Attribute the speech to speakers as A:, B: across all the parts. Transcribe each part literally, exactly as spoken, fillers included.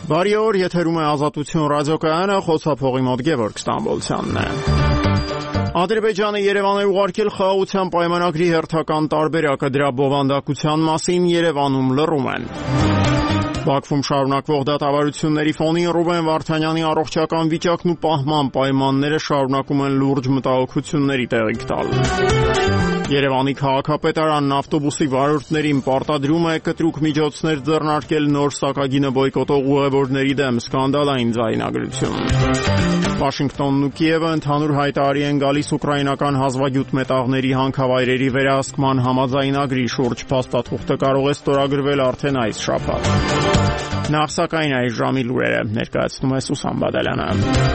A: Բարի օր, եթերում է Ազատություն ռադիոկայանը, խոսափողի մոտ Գևորգ Ստամբոլցյանն է։ Ադրբեջանը Երևան է ուղարկել խաղաղության պայմանագրի հերթական տարբերակը, դրա բովանդակության մասին Երևանում լռում են։ Բաքվում շարունակվող դատավարությունների ֆոնին Ռուբեն Վարդանյանի առողջական վիճակն ու պահման պայմանները շարունակում են լուրջ մտահոգությունների տեղիք տալ։ Երևանի քաղաքապետարանն ավտոբուսի վարորդներին պարտադրում է կտրուկ միջոցներ ձեռնարկել նոր սակագինը բոյկոտող ուղևորների դեմ, սկանդալային ձայնագրություն։ Վաշինգտոնն ու Կիևը ընդհանուր հայտարարի են գալիս ուկրաինական հազվագյուտ մետաղների հանքավայրերի վերահսկման համաձայնագրի շուրջ, փաստաթուղթը կարող է ստորագրվել արդեն այս շաբաթ։ Նախ սակայն այս ժամի լուրերը ներկայացնում է Սուսան Բադալյանը։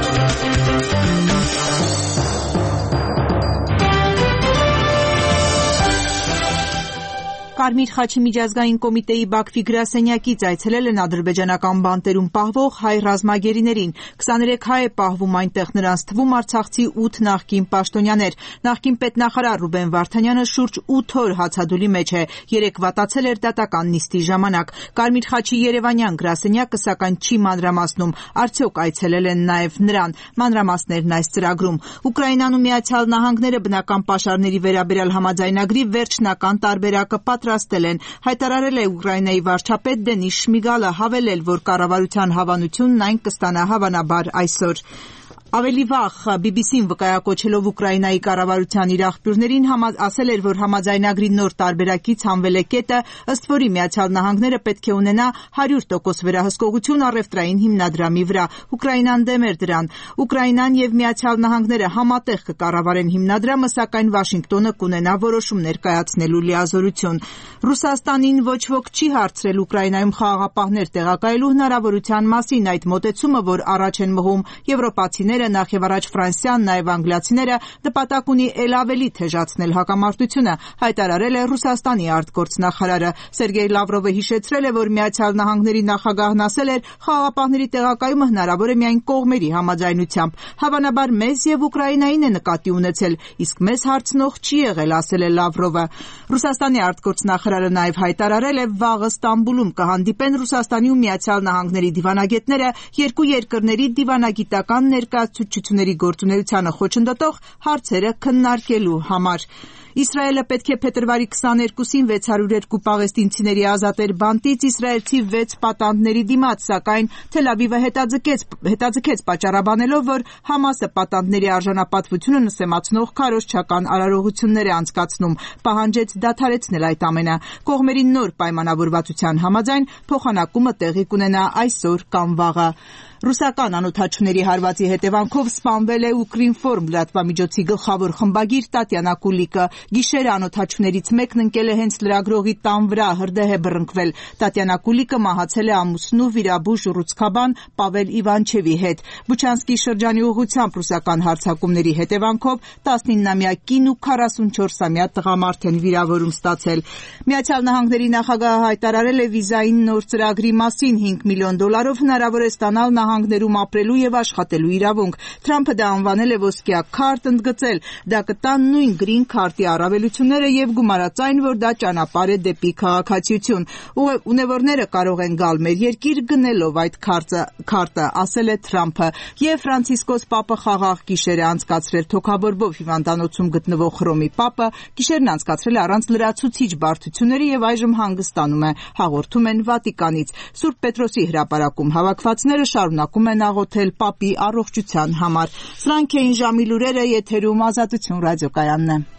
B: Կարմիր խաչի միջազգային կոմիտեի Բաքվի գրասենյակից այցելել են ադրբեջանական բանտերում պահվող հայ ռազմագերիներին։ քսաներեք հայ է պահվում այնտեղ, նրանց թվում արցախցի ութ նախկին պաշտոնյաներ։ Նախկին պետնախարար Ռուբեն Վարդանյանը շուրջ ութ օր հացադուլի մեջ է, երեկ վատացել էր դատական նիստի ժամանակ։ Կարմիր խաչի երևանյան գրասենյակը սակայն չի մանրամասնում, արդյոք այցելել են նաև նրան։ Մանրամասներն այս ծրագրում։ Ուկրաինան ու Միացյալ Նահանգները բնական պաշարների վերաբերյալ համաձայնագրի վերջնական տարբերակը պատրաստել են, հայտարարել է Ուկրաինայի վարչապետ Դենիս Շմիգալը, հավելել, որ կառավարության հավանությունն այն կստանա հավանաբար այսօր։ Ավելի վաղ բի բի սին վկայակոչելով Ուկրաինայի կառավարության իր աղբյուրներին ասել էր, որ համաձայնագրի նոր տարբերակից հանվել է կետը, ըստ որի Միացյալ Նահանգները պետք է ունենա հարյուր տոկոս վերահսկողություն առևտրային հիմնադրամի վրա։ Ուկրաինան դեմ էր դրան։ Ուկրաինան եւ Միացյալ Նահանգները համատեղ կկառավարեն հիմնադրամը, սակայն Վաշինգտոնը կունենա որոշումներ կայացնելու լիազորություն։ Ռուսաստանին ոչ ոք չի հարցրել Ուկրաինայում խաղաղապահներ տեղակայելու հնարավորության մասին, այդ մոտեցումը, որ առաջ են մղում եվրոպացիները, նախ եւ առաջ Ֆրանսիան, նաև անգլիացիները, նպատակ ունի ել ավելի թեժացնել հակամարտությունը, հայտարարել է Ռուսաստանի արտգործնախարարը։ Սերգեյ Լավրովը հիշեցրել է, որ Միացյալ Նահանգների նախագահն ասել էր, խաղաղապահների տեղակայումը հնարավոր է միայն կողմերի համաձայնությամբ։ Հավանաբար մեզ եւ Ուկրաինային է նկատի ունեցել, իսկ մեզ հարցնող չի եղել, ասել է Լավրովը։ Ռուսաստանի արտգործնախարարը նաև հայտարարել է, վաղը Ստամբուլում կհանդիպեն Ռուսաստանի ու Միացյալ Նահանգների դիվանագետները երկու երկրների դիվանագիտական ներկայացուցչությունների գործունեությանը խոչընդոտող հարցերը քննարկելու համար։ Իսրայելը պետք է փետրվարի քսաներկուսին վեց հարյուր երկու պաղեստինցիների ազատեր բանտից իսրայելցի վեց պատանդների դիմաց, սակայն Թել Ավիվը հետաձգեց, հետաձգեց պատճառաբանելով, որ Համասը պատանդների արժանապատվությունը նսեմացնող քարոզչական արարողություններ է անցկացնում, պահանջեց դադարեցնել այդ ամենը։ Կողմերի նոր պայմանավորվածության համաձայն փոխանակումը տեղի կունենա այսօր կամ վաղը։ Ռուսական անօդաչուների հարվածի հետևանքով սպանվել է Ուկրինֆորմ լրատվամիջոցի գլխավոր խմբագիր Տատյանա Կուլիկը։ Գիշերը անօդաչուներից մեկն ընկել է հենց լրագրողի տան վրա, հրդեհ է բռնկվել։ Տատյանա Կուլիկը մահացել է ամուսնու վիրաբույժ ռուսկաբան Պավել Իվանչևի հետ։ Բուչանսկի շրջանի ուղղությամբ ռուսական հարձակումների հետևանքով տասնիննամյա կին ու քառասունչորսամյա տղամարդ են վիրավորում ստացել։ Միացյալ Նահանգների նախագահը հայտարարել է վիզային նոր ծրագրի մասին հինգ միլիոն դոլարով հնարավոր է ստանալ նահանգներում ապրելու եւ աշխատելու իրավունք։ Թրամփը դա անվանել է ոսկյա քարտ, ընդգծել, դա կտա նույն գրին քարտի առավելությունները եւ գումարած այն, որ դա ճանապարհ է դեպի քաղաքացիություն։ Ունևորները կարող են գալ մեր երկիր գնելով այդ քարտը, ասել է Թրամփը։ Եվ Ֆրանցիսկոս Պապը խաղաղ գիշեր է անցկացրել Թոքաբորբով հիվանդանոցում գտնվող Հռոմի Պապը գիշերն անցկացրել է առանց լրացուցիչ բարդությունների եւ այժմ հանգստանում է, հաղորդում են Վատիկանից։ Սուրբ Պետրոսի հրապարակում հավաքվածները շարունակում են աղոթել Պապի առողջության համար։ Սրանք էին ժամի լուրերը, եթերում Ազատություն ռադիոկայանն է։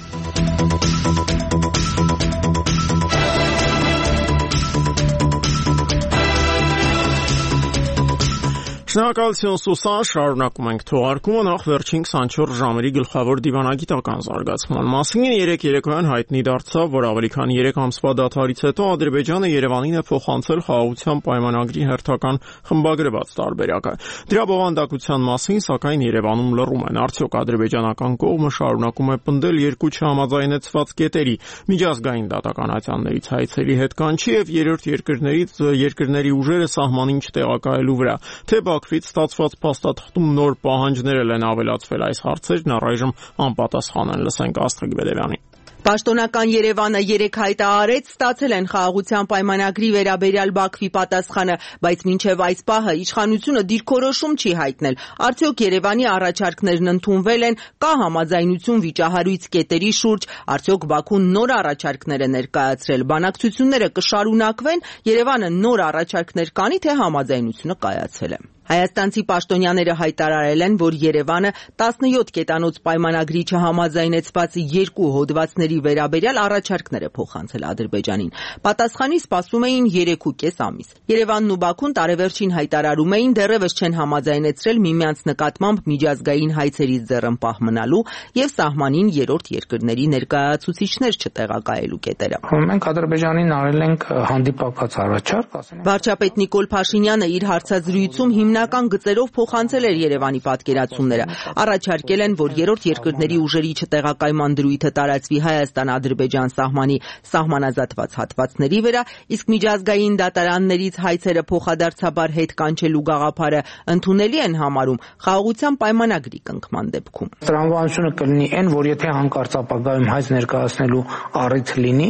A: Շնորհակալություն Սուսան, շարունակում ենք թողարկումը նախ վերջին քսանչորս ժամերի գլխավոր դիվանագիտական զարգացման մասին։ Երեկ երեկոյան հայտնի դարձավ, որ ավելի քան երեք ամսվա դադարից հետո Ադրբեջանը Երևանին է փոխանցել խաղաղության պայմանագրի հերթական խմբագրված տարբերակը։ Դրա բովանդակության մասին սակայն Երևանում լռում են։ Արդյոք ադրբեջանական կողմը շարունակում է պնդել երկու չհամաձայնեցված կետերի միջազգային դատականացյաններից հայցելի հետ կանչի եւ երրորդ երկրներից երկրների ուժերը սահմանին չտեղակայելու վրա, թե Բաքվից ստացված փաստաթղթում նոր պահանջներ են ավելացվել այս հարցերն առայժմ անպատասխան են։ Լսենք Աստղիկ Բեդևյանին։
B: Պաշտոնական Երևանը երեք հայտարարեց ստացել են խաղաղության պայմանագրի վերաբերյալ Բաքվի պատասխանը, բայց մինչև այս պահը իշխանությունը դիրքորոշում չի հայտնել։ Արդյոք Երևանի առաջարկներն ընդունվել են, կա համաձայնություն վիճահարույց կետերի շուրջ, արդյոք Բաքուն նոր առաջարկներ է ներկայացրել, բանակցությունները կշարունակվեն, Երևանը նոր առաջարկներ կանի, թե համաձայնությունը կայացել է։ Հայաստանցի պաշտոնյաները հայտարարել են, որ Երևանը տասնյոթ կետանոց պայմանագրի չհամաձայնեցված երկու հոդվածների վերաբերյալ առաջարկներ է փոխանցել Ադրբեջանին։ Պատասխանի սպասում էին երեքուկես ամիս։ Երևանն ու Բաքուն տարեվերջին հայտարարում էին դեռևս չեն համաձայնեցրել միմյանց նկատմամբ միջազգային հայցերից ձեռնպահ մնալու եւ սահմանին երրորդ երկրների ներկայացուցիչներ չտեղակայելու կետերը։
C: Մենք Ադրբեջանին արել ենք հանդիպակաց առաջարկ, ասենք։
B: Վարչապետ Նիկոլ Փաշինյանը իր հարցազրույցում հիմնական գծերով փոխանցել էր Երևանի պատկերացումները։ Առաջարկել են, որ երրորդ երկրների ուժերի չտեղակայման դրույթը տարածվի Հայաստան-Ադրբեջան սահմանի սահմանազատված հատվածների վրա, իսկ միջազգային դատարաններից հայցերը փոխադարձաբար հետ կանչելու գաղափարը ընդունելի են համարում խաղաղության պայմանագրի կնքման դեպքում։
C: Տրամաբանությունը կլինի այն, որ եթե հանկարծ ապագայում հայց ներկայացնելու առիթ լինի,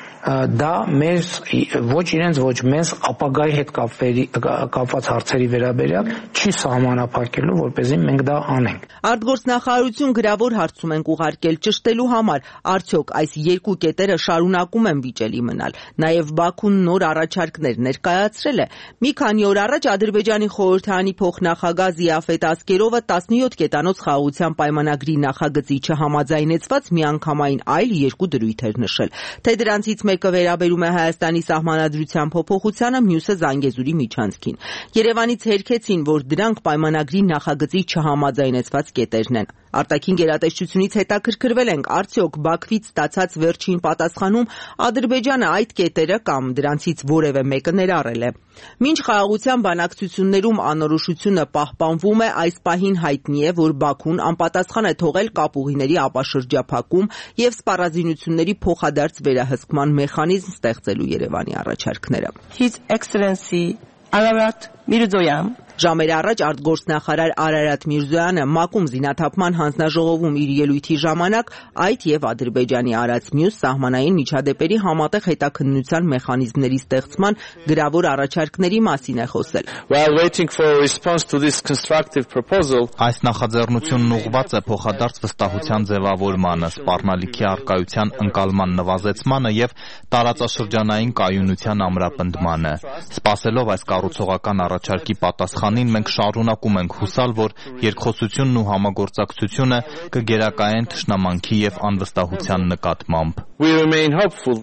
C: դա մեզ ոչ իրենց ոչ մեզ ապագայի հետ կապված հարցերի վերաբերյալ չի սահմանափակելու, որպեսզի մենք դա անենք։
B: Արտգործնախարարություն գրավոր հարցում ենք ուղարկել ճշտելու համար, արդյոք այս երկու կետերը շարունակում են վիճելի մնալ։ Նաև Բաքուն նոր առաջարկներ ներկայացրել է։ Մի քանի օր առաջ Ադրբեջանի խորհրդարանի փոխնախագահ Զիաֆետ Ասկերովը տասնյոթ կետանոց խաղաղության պայմանագրի նախագծի չհամաձայնեցված միանգամայն այլ երկու դրույթ էր նշել, թե դրանցից մեկը վերաբերում է Հայաստանի սահմանադրության փոփոխությանը, մյուսը Զանգեզուրի միջանցքին։ Երևանից հերքեցին, որ դրանք պայմանագրի նախագծի չհամաձայնեցված կետերն են։ Արտաքին գերատեսչությունից հետաքրքրվել ենք, արդյոք Բաքվից ստացած վերջին պատասխանում Ադրբեջանը այդ կետերը կամ դրանցից որևէ մեկը ներառել է։ Մինչ խաղաղության բանակցություններում անորոշությունը պահպանվում է, այս պահին հայտնի է, որ Բաքուն անպատասխան է թողել կապուղիների ապաշրջափակում եւ սպառազինությունների փոխադարձ վերահսկման մեխանիզմ ստեղծելու Երևանի առաջարկները։
D: His Excellency Ararat Mirzoyan
B: Ժամեր առաջ արտգործնախարար Արարատ Միրզոյանը ՄԱԿ-ում զինաթափման հանձնաժողովում իր ելույթի ժամանակ այդ եւ Ադրբեջանի արած մյուս սահմանային միջադեպերի համատեղ հետաքննության մեխանիզմների ստեղծման գրավոր առաջարկների մասին է խոսել։
E: While waiting for a response to this constructive proposal,
F: այս նախաձեռնությունն ուղղված է փոխադարձ վստահության ձևավորմանը, սպառնալիքի արկայության ընկալման նվազեցմանը եւ տարածաշրջանային կայունության ամրապնդմանը։ Սպասելով այս կառուցողական առաջարկի պատասխան մենք շարունակում ենք հուսալ, որ երկխոսությունն ու համագործակցությունը կգերակայեն թշնամանքի եւ անվստահության նկատմամբ։
E: We remain hopeful.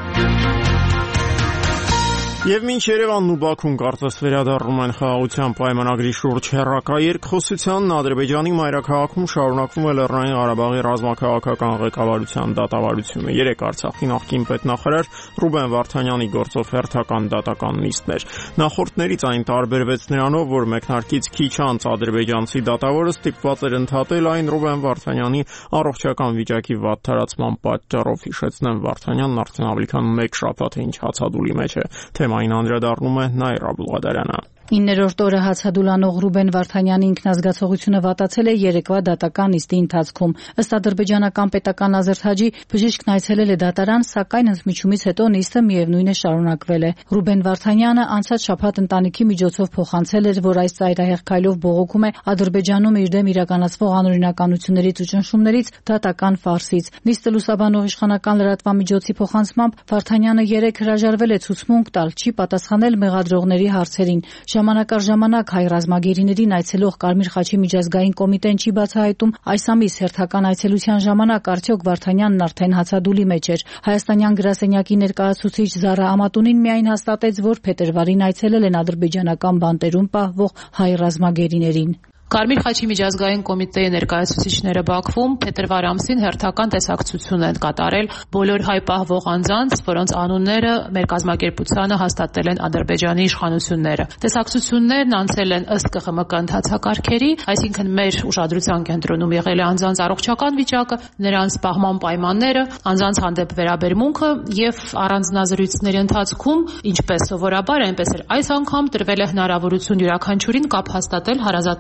A: Եվ մինչ Երևանն ու Բաքուն կարծես վերադառնում են խաղաղության պայմանագրի շուրջ հեռակա երկխոսությանն, Ադրբեջանի մայրաքաղաքում շարունակվում է Լեռնային Ղարաբաղի ռազմաքաղաքական ղեկավարության դատավարությունը։ Երեք Արցախի նախկին պետնախարար Ռուբեն Վարդանյանի գործով հերթական դատական նիստներ։ Նախորդներից այն տարբերվեց նրանով, որ մեկնարկից քիչ անց ադրբեջանցի դատավորը ստիպված էր ընդհատել այն Ռուբեն Վարդանյանի առողջական վիճակի վատ թարացման պատճառով։ Հիշեցնեմ, Վարդանյանն արդեն ավելի քան մեկ շաբաթ է ինչ հացադուլի մեջ է։ Թեմային անդրադառնում է Նաիրա Բուլղադարյանը։
G: իններորդ օրը հացադուլանող Ռուբեն Վարդանյանի ինքնազգացողությունը վատացել է երեկվա դատական նիստի ընթացքում։ Ըստ ադրբեջանական պետական ազերթաջի, բժիշկն այցելել է դատարան, սակայն ընդմիջումից հետո նիստը միևնույն է շարունակվել է։ Ռուբեն Վարդանյանը անցած շաբաթ ընտանիքի միջոցով փոխանցել էր, որ այս ծայրահեղ քայլով բողոքում է Ադրբեջանում իր դեմ իրականացվող անօրինականություններից ու ճնշումներից դատական ֆարսից։ Նիստը լուսաբանող իշխանական լրատվամիջոցի փոխանցմամբ Վարդանյանը երեկ հրաժարվել է ցուցմունք տալ, չի պատասխանել մեղադրողների հարցերին։ Ժամանակ առ ժամանակ հայ ռազմագերիներին այցելող Կարմիր խաչի միջազգային կոմիտեն չի բացահայտում այս ամիս հերթական այցելության ժամանակ արդյոք Վարդանյանն արդեն հացադուլի մեջ էր։ Հայաստանյան գրասենյակի ներկայացուցիչ Զարա Ամատունին միայն հաստատեց, որ փետրվարին այցելել են ադրբեջանական բանտերում պահվող հայ ռազմագերիներին։
H: Կարմիր խաչի միջազգային կոմիտեի ներկայացուցիչները Բաքվում փետրվար ամսին հերթական տեսակցություն են կատարել բոլոր հայ պահվող անձանց, որոնց անունները մեր կազմակերպությանը հաստատել են Ադրբեջանի իշխանությունները։ Տեսակցություններն անցել են ըստ ԿԽՄԿ ընթացակարգերի, այսինքն մեր ուշադրության կենտրոնում եղել է անձանց առողջական վիճակը, նրանց պահման պայմանները, անձանց հանդեպ վերաբերմունքը եւ առանձնազրույցների ընթացքում, ինչպես սովորաբար, այնպես էլ այս անգամ տրվել է հնարավորություն յուրաքանչյուրին կապ հաստատել հարազատների հետ։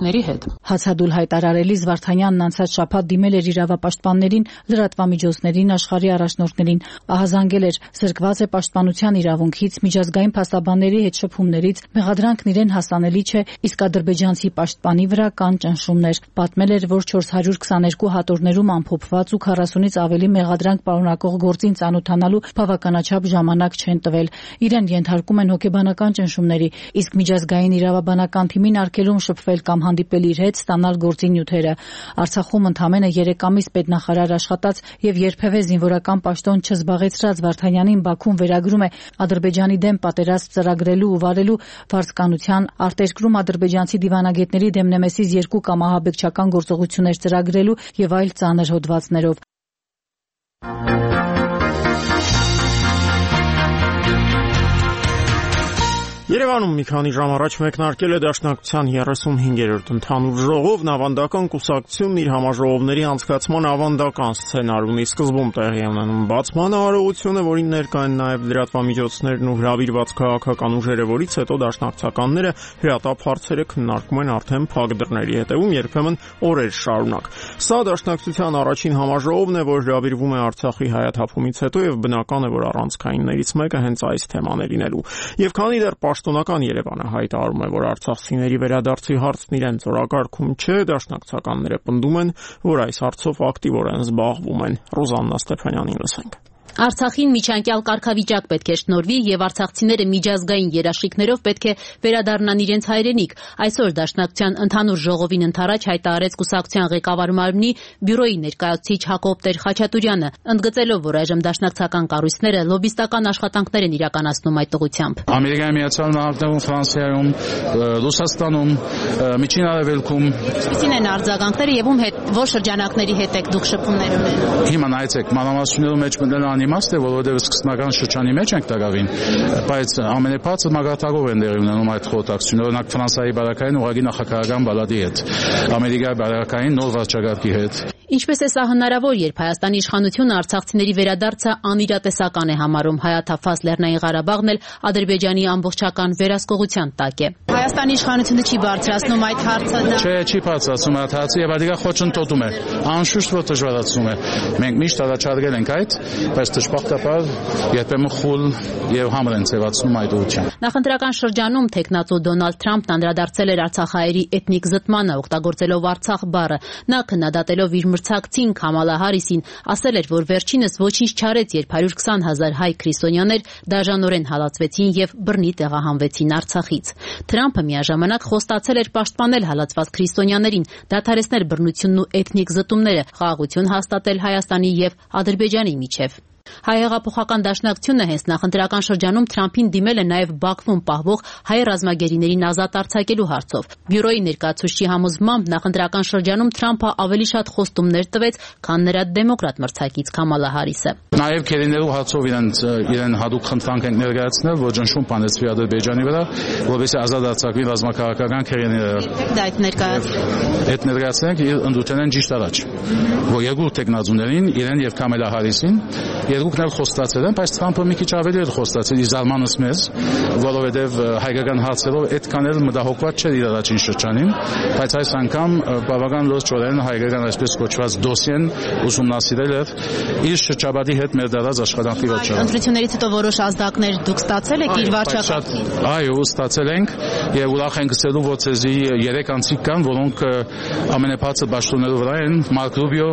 D: հետ։
G: Հացադուլ հայտարարելիս Վարդանյանն անցած շաբաթ դիմել էր իրավապաշտպաններին, լրատվամիջոցներին, աշխարհի առաջնորդներին, ահազանգել էր զրկված է պաշտպանության իրավունքից, միջազգային փաստաբանների հետ շփումներից, մեղադրանքն իրեն հասանելի չէ, իսկ ադրբեջանցի պաշտպանի վրա կան ճնշումներ։ Պատմել էր, որ չորս հարյուր քսաներկու հատորներում ամփոփված ու քառասունից ավելի մեղադրանք պարունակող գործին ծանոթանալու բավականաչափ ժամանակ չեն տվել։ Իրեն ենթարկում են հոգեբանական ճնշումների, իսկ միջազգային իրավաբանական թիմին արգելում շփվել կամ հանդիպել իր հետ, ստանալ գործի նյութերը։ Արցախում ընդամենը երեք ամիս պետնախարար աշխատած եւ երբևէ զինվորական պաշտոն չզբաղեցրած Վարդանյանին Բաքուն վերագրում է Ադրբեջանի դեմ պատերազմ ծրագրելու ու վարելու վարձկանության, արտերկրում ադրբեջանցի դիվանագետների դեմ Նեմեսիս երկու կամ ահաբեկչական գործողություններ ծրագրելու եւ այլ ծանր հոդվածներով։
A: Երևանում մի քանի ժամ առաջ մեկնարկել է Դաշնակցության երեսունհինգերորդ ընդհանուր ժողով, ավանդական կուսակցությունն իր համաժողովների անցկացման ավանդական սցենար ունի, սկզբում տեղի ունենում բացման արարողությունը, որին ներկա են նաև լրատվամիջոցներն ու հրավիրված քաղաքական ուժերը, որից հետո դաշնակցականները հրատապ հարցերը քննարկում են արդեն փակ դռների հետևում, երբեմն օրեր շարունակ։ Սա Դաշնակցության առաջին համաժողովն է, որ հրավիրվում է Արցախի հայաթափումից հետո, եւ բնական է, որ առանցքայիններից մեկը հենց այս թեմաներին է։ Եվ քանի դեռ Պաշտոնական Երևանը հայտարարում է, որ արցախցիների վերադարձի հարցն իրենց օրակարգում չէ, դաշնակցականները պնդում են, որ այս հարցով ակտիվորեն զբաղվում են։ Ռոզաննա Ստեփանյանին լսենք։
I: Արցախին միջանկյալ կարգավիճակ պետք է շնորհվի եւ արցախցիները միջազգային երաշխիքներով պետք է վերադառնան իրենց հայրենիք։ Այսօր Դաշնակցության ընդհանուր ժողովին ընթരാճ հայտարարեց կուսակցության ղեկավար մարմնի բյուրոյի ներկայացուցիչ Հակոբ Տեր-Խաչատուրյանը, ընդգծելով, որ այժմ դաշնակցական կառույցները լոբիստական աշխատանքներ են իրականացնում այդ ուղղությամբ։
J: Ամերիկայի Միացյալ Նահանգներում, Ֆրանսիայում, Ռուսաստանում, Միջին Արևելքում
I: Ինչին են արձագանքները եւ ում հետ, որ շրջանակների հետ եք դուք շփումներ ունենում։
J: Հիմա նայեցեք, մանրամասնությունների մեջ մտնել իմաստ է, որովհետև սկզբնական շրջանի մեջ ենք տարավին, բայց ամենաբարձր մագարտակով են դերի ունենում այդ խորհրդակցությունը, օրինակ Ֆրանսիայի բարակային ուղղակի նախագահական բալադի հետ, Ամերիկայի բարակային նոր վարչակարգի հետ։
I: Ինչպես է սա հնարավոր, երբ Հայաստանի իշխանությունը արցախցիների վերադարձը անիրատեսական է համարում, հայաթափված Լեռնային Ղարաբաղն էլ Ադրբեջանի ամբողջական վերահսկողության տակ է։ Հայաստանի իշխանությունը չի բարձրացնում այդ հարցը։
J: Չէ, չի բարձրացնում այդ հարցը եւ adiga խոչընդոտում է, անշուշտ որ դժվարացնում է։ Մենք միշտ առաջարկել ենք այդ, բայց դժբախտաբար երբեմն խուլ եւ համր են ձևացնում այդ ուղղությամբ։
I: Նախընտրական շրջանում տեխնացու Դոնալդ Թրամփն անդրադարձել էր արցախահայերի էթնիկ զտմանը, օգտագործելով Արցախ բառը։ Նա քննադատելով իր մրցակցին Քամալա Հարիսին ասել էր, որ վերջինս ոչինչ չարեց, երբ հարյուր քսան հազար հայ քրիստոնյաներ դաժանորեն հալածվեցին եւ բռնի տեղահանվեցին Արցախից։ Թրամփը միաժամանակ խոստացել էր պաշտպանել հալածված քրիստոնյաներին, դադարեցնել բռնությունն ու էթնիկ զտումները, խաղաղություն հաստատել Հայաստանի եւ Ադրբեջանի միջև։ Հայհեղափոխական դաշնակցությունը հենց նախընտրական շրջանում Թրամփին դիմել է նաև Բաքվում պահվող հայ ռազմագերիներին ազատ արձակելու հարցով։ Բյուրոյի ներկայացուցչի համոզմամբ նախընտրական շրջանում Թրամփը ավելի շատ խոստումներ տվեց, քան նրա դեմոկրատ մրցակից Քամալա Հարիսը։
J: Նաև քերիներու հարցով իրեն իրեն հadoop խնդրանք են ներկայացնել, որ ճնշում բանեցվի Ադրբեջանի վրա, որովհետեւ ազատ արձակվի ռազմաքաղաքական քերիները։
I: Դա այդ ներկայացնենք։
J: Այդ ներկայացնենք ընդուտեն են ճիշտ առաջ, որ երկու տեխնազուներին իրեն եւ Քամալա Հարիսին երկուքն էլ խոստացել են, բայց Թրամփը մի քիչ ավելի էր խոստացել ի զարմանս մեզ, որովհետև հայկական հարցերով այդքան էլ մտահոգված չէր իր առաջին շրջանին, բայց այս անգամ բավական լրջորեն հայկական այսպես կոչված դոսիեն ուսումնասիրել էր իր շրջապատի հետ մեր դարած աշխատանքի վարչապետը։
I: Ընտրություններից հետո որոշ ազդակներ դուք ստացել եք իր վարչապետին։
J: Այո, ստացել ենք եւ ուրախ ենք ասելու, որ ցեզի երեք անձիկ կան, որոնք ամենաբարձր պաշտոններով վրա են՝ Մարկ Ռուբիո,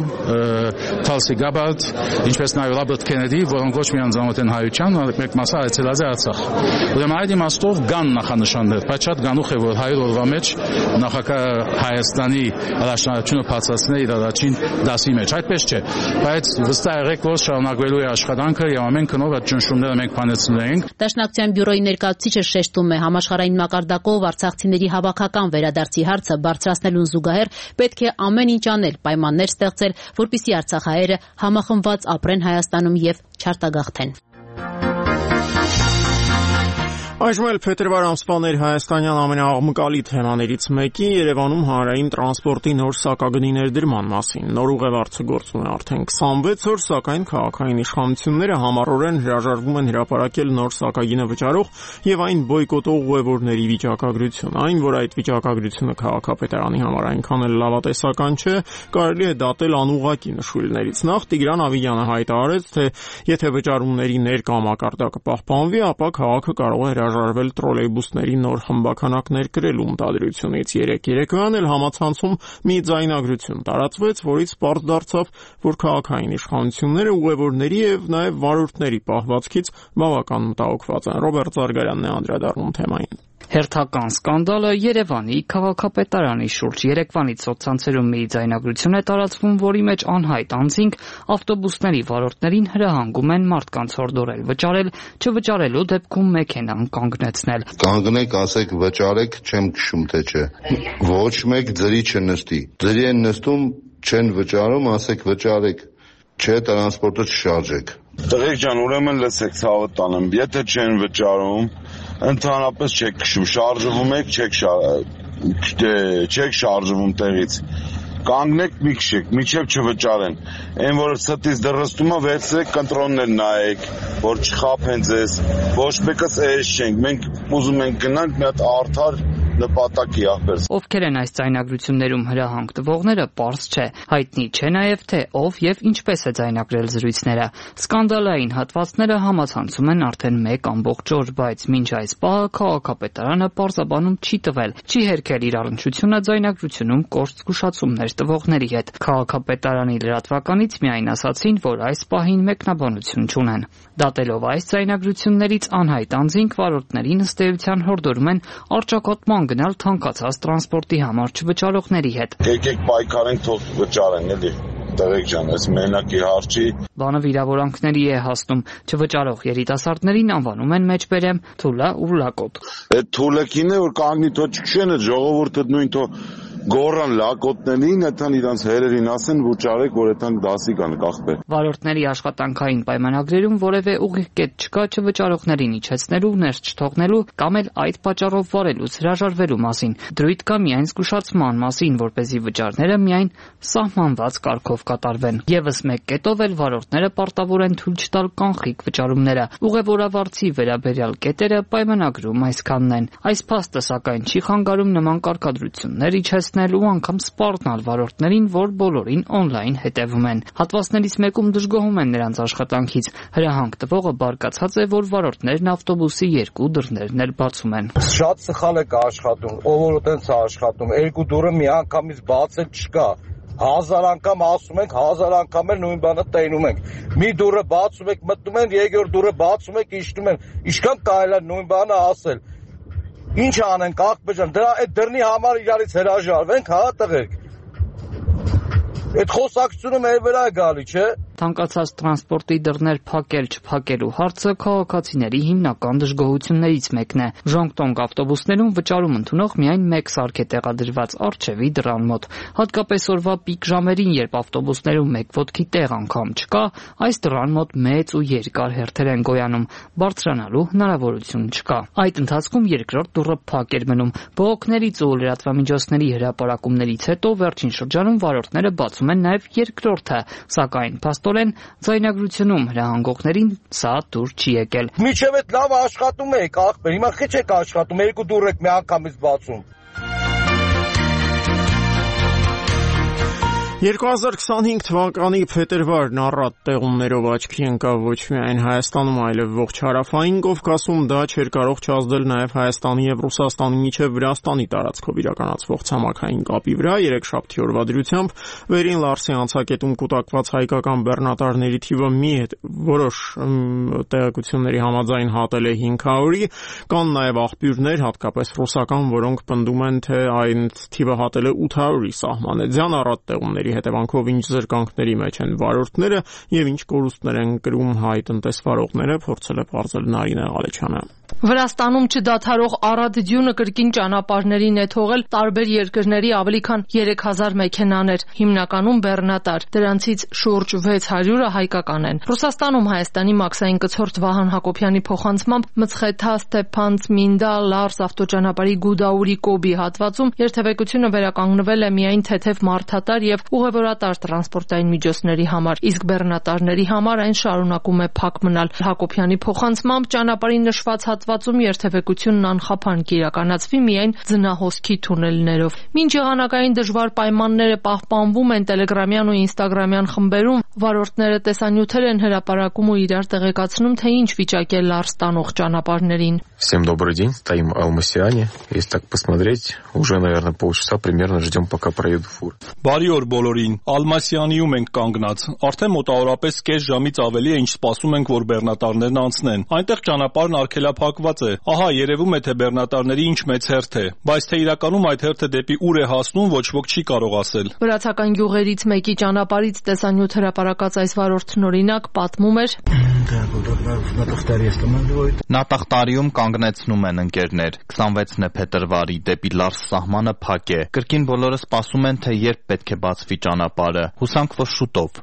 J: Թալսի Գաբարդ, ինչպես նաեւ Ռոբերտ Քենեդի, որոնք ոչ միայն ծանոթ են հայության, այլ մեկ մասը այցելած է Արցախ։ Ուրեմն այդ իմաստով կան նախանշաններ, բայց շատ գանուխ է, որ հայր օրվա մեջ նախագահ Հայաստանի առաջնորդությունը բացացնել իր առաջին դասի մեջ։ Այդպես չէ, բայց վստահ եղեք, որ շարունակվելու է աշխատանքը եւ ամեն քնով այդ ճնշումները մենք բանեցնում ենք։
I: Դաշնակցության բյուրոյի ներկայացուցիչը շեշտում է, համաշխարհային մակարդակով արցախցիների հավաքական վերադարձի հարցը բարձրացնելուն զուգահեռ պետք է ամեն ինչ անել, պայմաններ ստեղծել, որպեսզի արցախահայերը համախմբված ապրեն Հայաստանում եւ չարտագաղթեն։
A: Այժմ էլ փետրվար ամսվա հայաստանյան ամենաաղմկալի թեմաներից մեկի Երևանում հանրային տրանսպորտի նոր սակագնի ներդրման մասին։ Նոր ուղևորցը գործում է արդեն քսանվեց օր, սակայն քաղաքային իշխանությունները համառորեն հրաժարվում են հրապարակել նոր սակագինը վճարող եւ այն բոյկոտող ուղևորների վիճակագրություն։ Այն, որ այդ վիճակագրությունը քաղաքապետարանի համար այնքան էլ լավատեսական չէ, կարելի է դատել անուղղակի նշույլներից։ Նախ Տիգրան Ավիյանը հայտարարեց, թե եթե վճարումների ներկա մակարդակը պահպանվի, ապա քաղաքը կարող է հրաժարվել տրոլեյբուսների նոր խմբականակ ներկրելու մտադրությունից։ Երեկ երեկոյան էլ համացանցում մի ձայնագրություն տարածվեց, որից պարզ դարձավ, որ քաղաքային իշխանությունները ուղևորների եւ նաեւ վարորդների պահվածքից բավական մտահոգված են։ Ռոբերտ Զարգարյանն է անդրադառնում թեմային։
K: Հերթական սկանդալը Երևանի քաղաքապետարանի շուրջ երեկվանից սոցցանցերում մի ձայնագրություն է տարածվում, որի մեջ անհայտ անձինք ավտոբուսների վարորդներին հրահանգում են մարդկանց հորդորել վճարել, չվճարելու դեպքում մեքենան կանգնեցնել։
L: Կանգնեք, ասեք վճարեք, չեմ քշում թե չէ։ Ոչ մեկ ձրի չնստի։ Ձրի են նստում, չեն վճարում, ասեք վճարեք, չէ տրանսպորտը չշարժեք։
M: Տղեկ ջան, ուրեմն լսեք, ցավը տանեմ, եթե չեն վճարում, ընդհանրապես չեք քշում, շարժվում եք, չեք չեք շարժվում տեղից։ Կանգնեք, մի քշեք, միջև չվճարեն։ Այն որ ստից դրստում է, վերցրեք կընտրոններ նայեք, որ չխափեն ձեզ։ Ոչ մեկս էս չենք, մենք ուզում ենք գնանք մի հատ արդար նպատակի ախպեր։
K: Ովքեր են այս ձայնագրություններում հրահանգ տվողները, պարզ չէ։ Հայտնի չէ նաև թե ով եւ ինչպես է ձայնագրել զրույցները։ Սկանդալային հատվածները համացանցում են արդեն մեկ ամբողջ օր, բայց մինչ այս պահը քաղաքապետարանը պարզաբանում չի տվել, չի հերքել իր առնչությունը ձայնագրությունում կորտ զգուշացումներ տվողների հետ։ Քաղաքապետարանի լրատվականից միայն ասացին, որ այս պահին մեկնաբանություն չունեն։ Դատելով այս ձայնագրություններից անհայտ անձինք վարորդներին ըստ էության հորդորում են առճակատման գնալ թանկացած տրանսպորտի համար չվճարողների հետ։
M: Եկեք պայքարենք, թող վճարեն, էլի։ Տղեկ ջան, այս մենակի հարցի։
K: Բանը վիրավորանքների է հասնում, չվճարող երիտասարդներին անվանում են մեջբերեմ, թուլա ու լակոտ։
M: Այդ թուլակին է, որ կանգնի թող չքշեն, այդ ժողովուրդը նույն թող գորան լակոտներին, այդան իրանց հերերին ասեն վճարեք, որ այդան դասի կան կախբեր։
K: Վարորդների աշխատանքային պայմանագրերում որևէ ուղիղ կետ չկա չվճարողներին իջեցնելու, ներս չթողնելու կամ էլ այդ պատճառով վարելուց հրաժարվելու մասին։ Դրույթ կա միայն զգուշացման մասին, որպեսզի վճարները միայն սահմանված կարգով կատարվեն։ Եվս մեկ կետով էլ վարորդները պարտավոր են թույլ չտալ կանխիկ վճարումները։ Ուղևորավարձի վերաբերյալ կետերը պայմանագրում այսքանն են։ Այս փաստը սակայն չի խանգարում նման կարգադրություններ իջեցնել ու անգամ սպառնալ վարորդներին, որ բոլորին օնլայն հետևում են։ Հատվածներից մեկում դժգոհում են նրանց աշխատանքից։ Հրահանգ տվողը բարկացած է, որ վարորդներն ավտոբուսի երկու դռներն էլ բացում են։
N: Շատ սխալ է աշխատում, ով որ տենց է աշխատում, երկու դուռը միանգամից բացել չկա։ Հազար անգամ ասում ենք, հազար անգամ էլ նույն բանը տենում ենք։ Մի դուռը բացում եք, մտնում են, երկրորդ դուռը բացում եք, իջնում են։ Ինչքան կարելի է նույն բանը ասել։ Ինչ անենք, աղբեջան, դրա այդ դռնի համար իրարից հրաժարվենք, հա տղերք։ Այդ խոսակցությունը մեր վրա է գալի, չէ։
K: Թանկացած տրանսպորտի դռներ փակել չփակելու հարցը քաղաքացիների հիմնական դժգոհություններից մեկն է։ Ժոնգտոնգ ավտոբուսներում վճարում ընդունող միայն մեկ սարք է տեղադրված առջևի դռան մոտ։ Հատկապես օրվա պիկ ժամերին, երբ ավտոբուսներում մեկ ոտքի տեղ անգամ չկա, այս դռան մոտ մեծ ու երկար հերթեր են գոյանում, բարձրանալու հնարավորություն չկա։ Այդ ընթացքում երկրորդ դուռը փակ էր մնում։ Բողոքներից ու լրատվամիջոցների հրապարակումներից հետո վերջին շրջանում վարորդները բացում են նաև երկրորդը, սակայն փաստորեն ձայնագրությունում հրահանգողներին սա դուր չի եկել։
N: Միջև այդ լավ աշխատում եք, ախպեր, հիմա քիչ եք աշխատում, երկու դուռ եք մի անգամից բացում։
A: երկու հազար քսանհինգ թվականի փետրվարն առատ տեղումներով աչքի ընկավ ոչ միայն Հայաստանում, այլև ողջ հարավային Կովկասում, դա չէր կարող չազդել նաև Հայաստանի եւ Ռուսաստանի միջև Վրաստանի տարածքով իրականացվող ցամաքային կապի վրա։ Երեքշաբթի օրվա դրությամբ Վերին Լարսի անցակետում կուտակված հայկական բեռնատարների թիվը մի որոշ տեղեկությունների համաձայն հատել է հինգ հարյուրի, կան նաև աղբյուրներ, հատկապես ռուսական, որոնք պնդում են, թե այն թիվը հատել է ութ հարյուրի սահմանեզյան առատ տեղումների հետևանքով ինչ զրկանքների մեջ են վարորդները եւ ինչ կորուստներ են կրում հայ տնտեսվարողները, փորձել է պարզել Նարինե Ղալեչյանը։
O: Վրաստանում չդադարող առատ ձյունը կրկին ճանապարհներին է թողել տարբեր երկրների ավելի քան երեք հազար մեքենաներ, հիմնականում բեռնատար, դրանցից շուրջ վեց հարյուրը հայկական են։ Ռուսաստանում Հայաստանի մաքսային կցորդ Վահան Հակոբյանի փոխանցմամբ Մցխեթա-Ստեփանց-Մինդա Լարս ավտոճանապարհի Գուդաուրի Կոբի հատվածում երթևեկությունը վերականգնվել է միայն թեթև մարդատար եւ ուղևորատար տրանսպորտային միջոցների համար, իսկ բեռնատարների համար այն շարունակում է փակ մնալ։ Հակոբյանի փոխանցմամբ ճանապարհի նշված հատվածում երթևեկությունն անխափան կիրականացվի միայն ձնահոսքի թունելներով։ Մինչ եղանակային դժվար պայմանները պահպանվում են Տելեգրամյան ու Ինստագրամյան խմբերում, վարորդները տեսանյութեր են հրապարակում ու իրար տեղեկացնում, թե ինչ վիճակ է Լարս տանող ճանապարհներին։
P: Всем добрый день, стоим в Алмасиане. Если так посмотреть, уже, наверное, полчаса примерно ждем, пока проедут фуры.
Q: Բարի օր բոլորին։ Ալմասիանիում ենք կանգնած։ Արդեն մոտավորապես կես ժամից ավելի է, ինչ սպասում ենք, որ բեռնատարներն անցնեն։ Այնտեղ ճանապարհն արգելափակված է։ Ահա, երևում է, թե բեռնատարների ինչ մեծ հերթ է, բայց թե իրականում այդ հերթը դեպի ուր է հասնում, ոչ ոք չի կարող ասել։
O: Վրացական գյուղերից մեկի ճանապարհից տեսանյութ հրապարակած այս վարորդն օրինակ պատմում էր.
F: Նատախտարիում կանգնեցնում են ընկերներ։ քսանվեցն է փետրվարի, դեպի Լարս սահմանը փակ է։ Կրկին բոլորը սպասում են, թե երբ պետք է բացվի ճանապարհը։ Հուսանք, որ շուտով։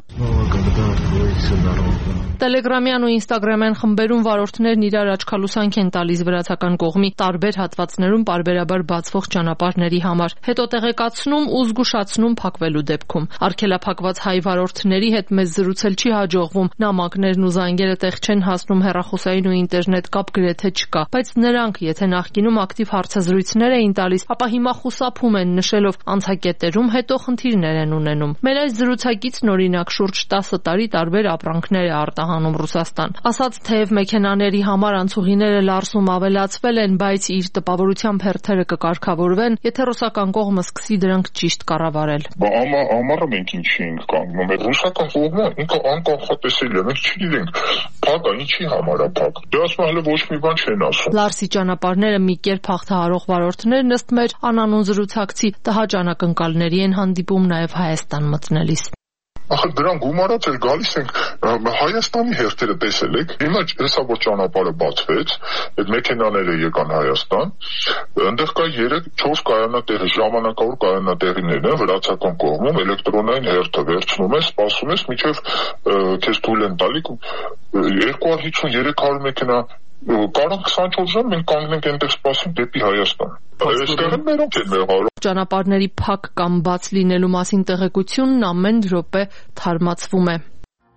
O: Տելեգրամյան ու Ինստագրամյան խմբերում վարորդներն իրար աչքալուսանք են տալիս վրացական կողմի տարբեր հատվածներում պարբերաբար բացվող ճանապարհների համար, հետո տեղեկացնում ու զգուշացնում փակվելու դեպքում։ Արգելափակված հայ վարորդների հետ մեզ զրուցել չի հաջողվում, նամակներն ու զանգերը տեղ չեն հասնում, հեռախոսային ու ինտերնետ կապ գրեթե չկա, բայց նրանք, եթե նախկինում ակտիվ հարցազրույցներ էին տալիս, ապա հիմա խուսափում են, նշելով անցակետերում հետո խնդիրներ են ունենում։ Մեր այս զրուցակիցն օրինակ շուրջ տասը տարի տարբեր ապրանքներ է արտահանում Ռուսաստան։ Ասաց, թեև մեքենաների համար անցուղիները Լարսում ավելացվել են, բայց իր տպավորությամբ հերթերը կկարգավորվեն, եթե ռուսական կողմը սկսի դրանք ճիշտ կառավարել։
R: Ամառը մենք ինչի ենք կանգնում, ռուսական կողմը ինքը անկախատեսելի է, մենք չգիտենք փակա ինչի համար է փակ։ Դե ասում հələ ոչ մի բան չեն ասում։
O: Լարսի ճանապարհները մի կերպ հաղթահարող վարորդներն ըստ մեր անանուն զրուցակցի տհաճ անակնկալների են հանդիպում նաև Հայաստան մտնելիս։
R: Ախր դրան գումարած էլ գալիս ենք Հայաստանի հերթերը տեսել եք, հիմա հեսա որ ճանապարհը բացվեց, այդ մեքենաները եկան Հայաստան, այնտեղ կա երեք չորս կայանատեղի, ժամանակավոր կայանատեղիներն են վրացական կողմում, էլեկտրոնային հերթը վերցնում ես, սպասում ես, մինչև քեզ թույլ են տալի երկու հարյուր հիսուն երեք հարյուր մեքենա կարող քսանչորս ժամ մենք կանգնենք այնտեղ սպասենք դեպի Հայաստան։ Այստեղ են մերոնք են մեղավոր։
O: Ճանապարհների փակ կամ բաց լինելու մասին տեղեկությունն ամեն րոպե թարմացվում է։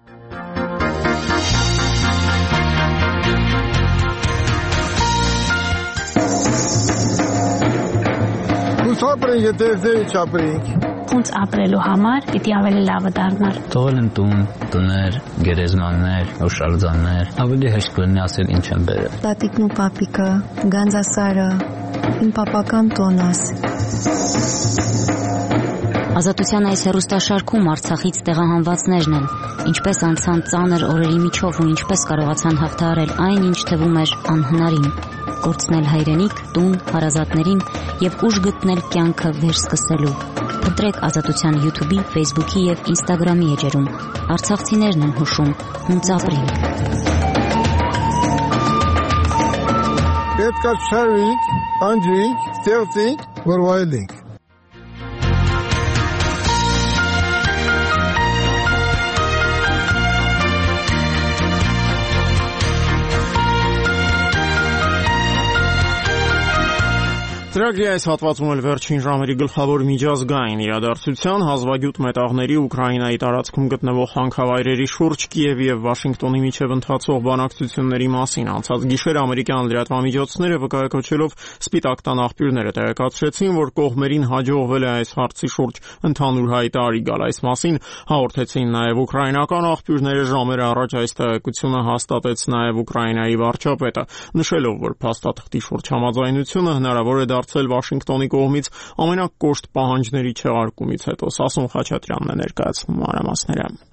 S: Ապրենք, եթե ձեր չապրենք։
T: Ոնց ապրելու համար պիտի ավելի լավը դառնար։
U: Թողել են տուն, տներ, գերեզմաններ, հուշարձաններ, ավելի հեշտ կլինի ասել ինչ են բերել։
V: Տատիկն ու պապիկը, Գանձասարը, իմ պապական տոնս։
I: Ազատության այս հեռուստաշարքում Արցախից տեղահանվածներն են, ինչպես անցան ծանր օրերի միջով ու ինչպես կարողացան հաղթահարել այն, ինչ թվում էր անհնարին։ Կորցնել հայրենիք, տուն, հարազատներին եւ ուժ գտնել կյանքը վերսկսելու։ Փնտրեք Ազատության YouTube-ի, Facebook-ի եւ Instagram-ի էջերում։ Արցախցիներն են հուշում, ոնց ապրենք։
S: Պետք է շարվենք, անջրենք, ստեղծենք, որ վայելենք։
A: Ծրագրի այս հատվածում էլ վերջին ժամերի գլխավոր միջազգային իրադարձության հազվագյուտ մետաղների Ուկրաինայի տարածքում գտնվող հանքավայրերի շուրջ Կիևի եւ Վաշինգտոնի միջև ընթացող բանակցությունների մասին անցած գիշեր ամերիկյան լրատվամիջոցները վկայակոչելով Սպիտակ տան աղբյուրները տեղեկացրեցին, որ կողմերին հաջողվել է այս հարցի շուրջ ընդհանուր հայտարարի գալ։ Այս մասին հաղորդեցին նաեւ ուկրաինական աղբյուրները, ժամեր առաջ այս տեղեկությունը հաստատեց նաեւ Ուկրաինայի վարչապետը, նշելով, որ փաստաթղթի շուրջ համաձայնությունը հնարավոր է դարձել Վաշինգտոնի կողմից ամենակոշտ պահանջների չեղարկումից հետո։ Սասուն Խաչատրյանն է ներկայացնում մանրամասները։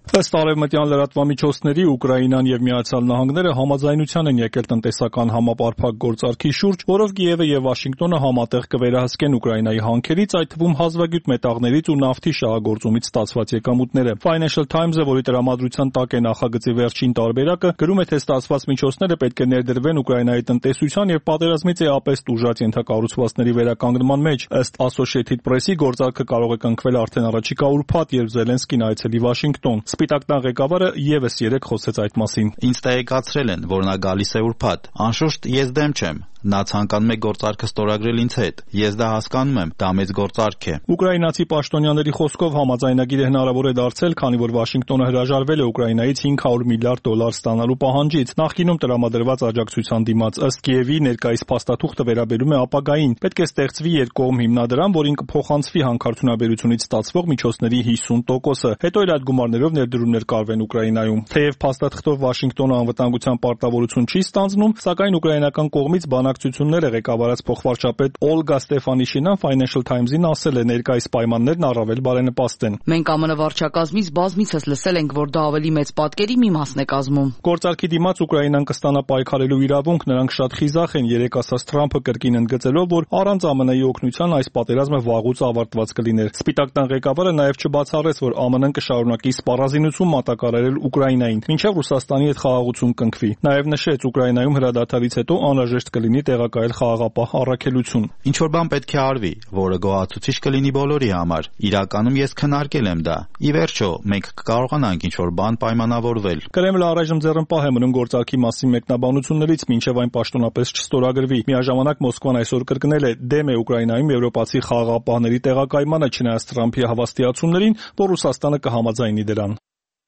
Q: Ըստ արևմտյան լրատվամիջոցների Ուկրաինան եւ Միացյալ Նահանգները համաձայնության են եկել տնտեսական համապարփակ գործարքի շուրջ, որով Կիևը եւ Վաշինգտոնը համատեղ կվերահսկեն Ուկրաինայի հանքերից, այդ թվում հազվագյուտ մետաղներից ու նավթի շահագործումից ստացված եկամուտները։ Financial Times-ը, որի տրամադրության տակ է նախագծի վերջին տարբերակը, գրում է, թե ստացված միջոցները պետք է ներդրվեն Ուկրաինայի տնտեսության եւ պատերազմից էապես տուժած ենթակառուցվածքների վերականգնման մեջ։ Ըստ Associated Press-ի գործարքը կարող է կնքվել արդեն առաջիկա ուրբաթ, երբ Զելենսկին այցելի Վաշինգտոն։ Սպիտակ տան ղեկավարը ևս երեկ խոսեց այդ մասին։
F: Ինձ տեղեկացրել են, որ նա գալիս է ուրբաթ։ Անշուշտ ես դեմ չեմ։ Նա ցանկանում է գործարքը ստորագրել ինձ հետ։ Ես դա հասկանում եմ, դա մեծ գործարք է։
Q: Ուկրաինացի պաշտոնյաների խոսքով համաձայնագիրը հնարավոր է դարձել, քանի որ Վաշինգտոնը հրաժարվել է Ուկրաինայից հինգ հարյուր միլիարդ դոլար ստանալու պահանջից, նախկինում տրամադրված աջակցության դիմաց։ Ըստ Կիևի, ներկայիս փաստաթուղթը վերաբերում է ապագային։ Պետք է ստեղծվի երկկողմ հիմնադրամ, որին կփոխանցվի հանքարդյունաբերությունից ստացվող միջոցների հիսուն տոկոսը։ Հետո իր այդ գումարներով ներդրումներ կարվեն Ուկրաինայում։ Թեև փաստաթղթով Վաշինգտոնը անվտանգության պարտավորություն չի ստանձնում, սակայն ուկրաինական կողմից բանակցությունները ղեկավարած փոխվարչապետ Օլգա Ստեֆանիշինան Financial Times-ին ասել է, ներկայիս պայմաններն առավել բարենպաստ են։
B: Մենք ԱՄՆ վարչակազմից բազմիցս լսել ենք, որ դա ավելի մեծ պատկերի մի մասն է կազմում։
Q: Գործարքի դիմաց Ուկրաինան կստանա պայքարելու իրավունք, նրանք շատ խիզախ են, երեք ասաց Թրամփը կրկին ընդգծելով, որ առանց ԱՄՆ-ի օգնության այս պատերազմը վաղուց ավարտված կլիներ։ Սպիտակ տան ղեկավարը նաև չբացառեց, որ ԱՄՆ-ն կշարունակի սպառազինություն մատակարարել Ուկրաինային, մինչև Ռուսաստանի հետ խաղաղություն կնքվի։ Նաև նշեց, Ուկրաինայում հրադադարից հետո անհրաժեշտ կլինի տեղակայել խաղաղապահ առաքելություն։
F: Ինչ որ բան պետք է արվի, որը գոհացուցիչ կլինի բոլորի համար։ Իրականում ես քննարկել եմ դա։ Ի վերջո, մենք կկարողանանք ինչ որ բան պայմանավորվել։
Q: Կրեմլը առայժմ ձեռնպահ է մնում գործարքի մասին մեկնաբանություններից, մինչև այն պաշտոնապես չստորագրվի։ Միաժամանակ Մոսկվան այսօր կրկնել է դեմ է Ուկրաինայում եվրոպացի խաղաղապահների տեղակայմանը, չնայած Թրամփի հավաստիացումներին, որ Ռուսաստանը կհամաձայնի դրան։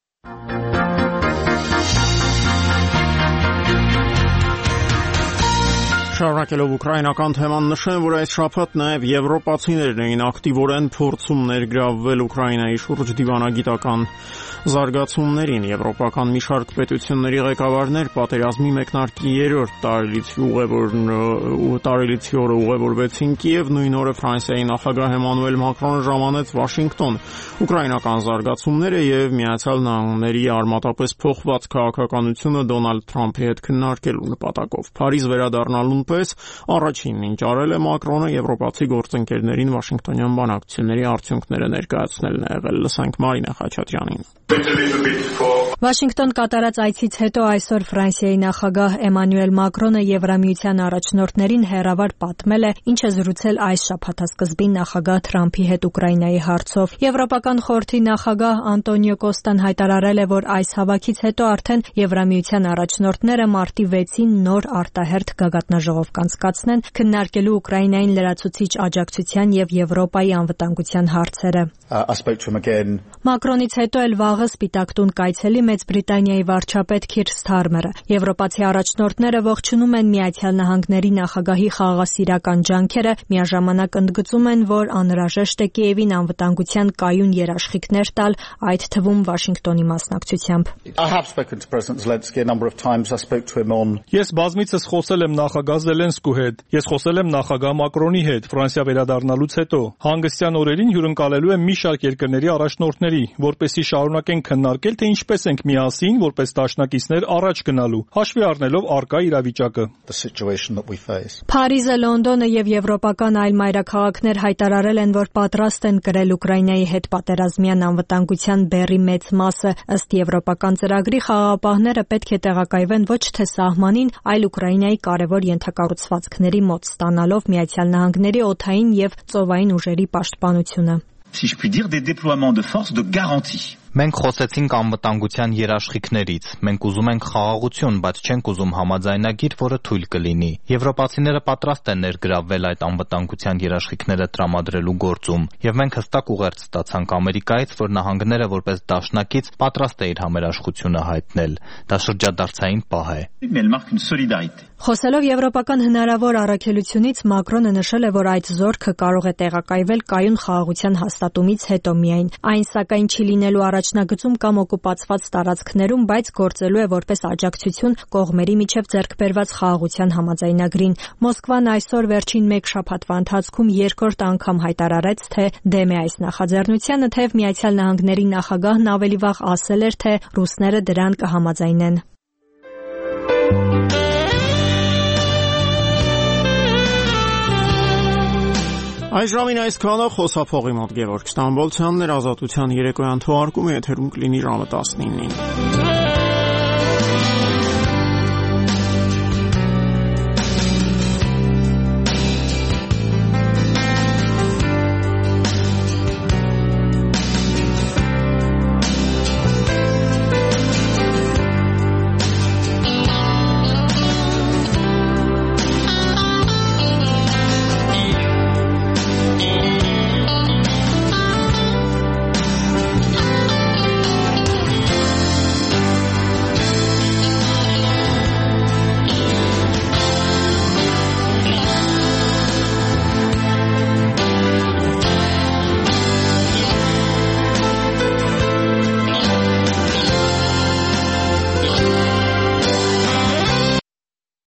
A: Շարունակելով ուկրաինական թեման նշեմ, որ այս շաբաթ նաև եվրոպացիներն էին ակտիվորեն փորձում ներգրավվել Ուկրաինայի շուրջ դիվանագիտական զարգացումներին։ Եվրոպական մի շարք պետությունների ղեկավարներ պատերազմի մեկնարկի երրորդ տարելիցի օրը ուղևորվեցին Կիև, նույն օրը Ֆրանսիայի նախագահ Էմանուել Մակրոնը ժամանեց Վաշինգտոն։ Ուկրաինական զարգացումները եւ Միացյալ Նահանգների արմատապես փոխված քաղաքականությունը Դոնալդ Թրամփի հետ քննարկելու նպատակով։ Փարիզ վերադառնալուն պես առաջինն ինչ արել է Մակրոնը եվրոպացի գործընկերներին Վաշինգտոնյան բանակցությունների արդյունքները ներկայացնելն է եղել։ Լսենք Մարինա Խաչատրյանին։
C: Վաշինգտոն կատարած այցից հետո այսօր Ֆրանսիայի նախագահ Էմանուել Մակրոնը Եվրամիության առաջնորդներին հերավար պատմել է, ինչ է զրուցել այս շաբաթասկզբին նախագահ Թրամփի հետ Ուկրաինայի հարցով։ Եվրոպական խորհրդի նախագահ Անտոնիո Կոստան հայտարարել է, որ այս հավաքից հետո արդեն Եվրամիության առաջնորդները մարտի վեցին նոր արտահերթ գագաթնաժողով կանցկացնեն, քննարկելու Ուկրաինային լրացուցիչ աջակցության եւ Եվրոպայի անվտանգության հարցերը։ Մակրոնից հետո էլ վաղը Սպիտակ տուն կայցելի Մեծ Բրիտանիայի վարչապետ Քիր Սթարմերը։ Եվրոպացի առաջնորդները ողջունում են Միացյալ Նահանգների նախագահի խաղաղասիրական ջանքերը, միաժամանակ ընդգծում են, որ անհրաժեշտ է Կիևին անվտանգության կայուն երաշխիքներ տալ, այդ թվում Վաշինգտոնի մասնակցությամբ։
Q: Ես բազմիցս խոսել եմ նախագահ Զելենսկու հետ, ես խոսել եմ նախագահ Մակրոնի հետ Ֆրանսիա վերադառնալուց հետո։ Հանգստյան օրերին հյուրընկալելու եմ մի շարք երկրների առաջնորդների, որպեսզի շարունակենք քննարկել, թե ինչպես ենք միասին, որպես դաշնակիցներ առաջ գնալու, հաշվի առնելով առկա իրավիճակը։
C: Փարիզը, Լոնդոնը եւ եվրոպական այլ մայրաքաղաքներ հայտարարել են, որ պատրաստ են կրել Ուկրաինայի հետ պատերազմյան անվտանգության բեռի մեծ մասը։ Ըստ եվրոպական ծրագրի խաղաղապահները պետք է տեղակայվեն ոչ թե սահմանին, այլ Ուկրաինայի կարևոր ենթակառուցվածքների մոտ, ստանալով Միացյալ Նահանգների օդային եւ ծովային ուժերի պաշտպանությունը։
W: Si je puis dire, des déploiements de force de garantie.
F: Մենք խոսեցինք անվտանգության երաշխիքներից։ Մենք ուզում ենք խաղաղություն, բայց չենք ուզում համաձայնագիր, որը թույլ կլինի։ Եվրոպացիները պատրաստ են ներգրավվել այդ անվտանգության երաշխիքները տրամադրելու գործում, եւ մենք հստակ ուղերձ ստացանք Ամերիկայից, որ նահանգները որպես դաշնակից պատրաստ է իր համերաշխությունը հայտնել։ Դա շրջադարձային պահ է։
C: Խոսելով եվրոպական հնարավոր առաքելությունից Մակրոնը նշել է, որ այդ զորքը կարող է տեղակայվել կայուն խաղաղության հաստատումից հետո միայն։ Այն սակայն չի լինելու առաջնագծում կամ օկուպացված տարածքներում, բայց գործելու է որպես աջակցություն կողմերի միջև ձեռքբերված խաղաղության համաձայնագրին։ Մոսկվան այսօր վերջին մեկ շաբաթվա ընթացքում երկրորդ անգամ հայտարարեց, թե դեմ է այս նախաձեռնությանը, թեև Միացյալ Նահանգների նախագահն ավելի վաղ ասել էր, թե ռուսները դրան կհամաձայնեն։
A: Այս ժամին այսքանը խոսափողի մոտ Գևորգ Ստամբոլցյանն էր, Ազատության երեկոյան թողարկումը եթերում կլինի ժամը տասնինին։